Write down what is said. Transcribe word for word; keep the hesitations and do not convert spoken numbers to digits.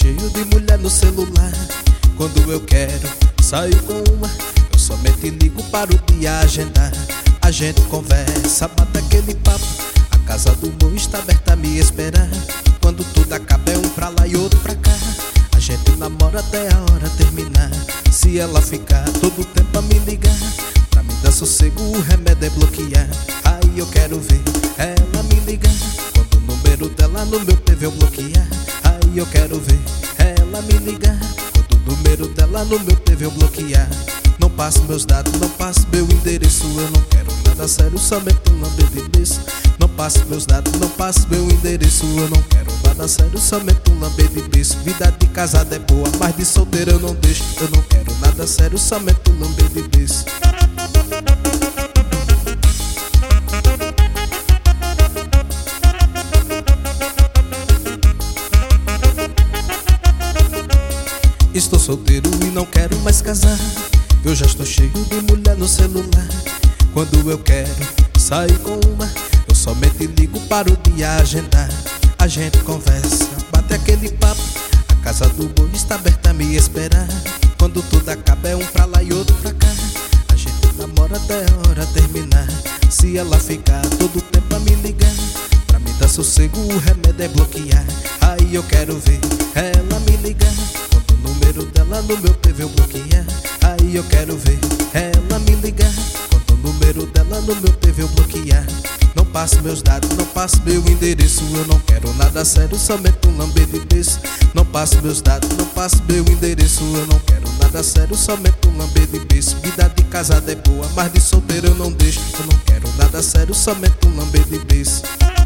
cheio de mulher no celular. Quando eu quero sair com uma, eu somente ligo para o dia agendar. A gente conversa, bate aquele papo, a casa do amor está aberta a me esperar. Quando tudo acaba é um pra lá e outro pra cá. A gente namora até a hora terminar. Se ela ficar todo o tempo a me ligar, pra me dar sossego o remédio é bloquear. Aí eu quero ver ela me ligar, quando o número dela no meu T V eu bloquear. Aí eu quero ver ela me ligar, quando o número dela no meu T V eu bloquear. Não passe meus dados, não passe meu endereço, eu não quero nada sério, somente um lamber de beijo. Não passe meus dados, não passe meu endereço, eu não quero nada sério, somente um lamber de beijo. Vida de casada é boa, mas de solteiro eu não deixo. Eu não quero nada sério, somente um lamber de beijo. Estou solteiro e não quero mais casar. Eu já estou cheio de mulher no celular. Quando eu quero sair com uma, eu somente ligo para o dia agendar. A gente conversa, bate aquele papo, a casa do boi está aberta a me esperar. Quando tudo acaba é um pra lá e outro pra cá. A gente namora até a hora terminar. Se ela ficar todo o tempo a me ligar, pra me dar sossego o remédio é bloquear. Aí eu quero ver ela me ligar, quando o número dela no meu T V eu bloquear. Aí eu quero ver ela me ligar, quando o número dela no meu T V eu bloquear. Não passe meus dados, não passe meu endereço, eu não quero nada sério, somente um lamber de beijo. Não passe meus dados, não passe meu endereço, eu não quero nada sério, somente um lamber de beijo. Vida de casada é boa, mas de solteiro eu não deixo. Eu não quero nada sério, somente um lamber de beijo.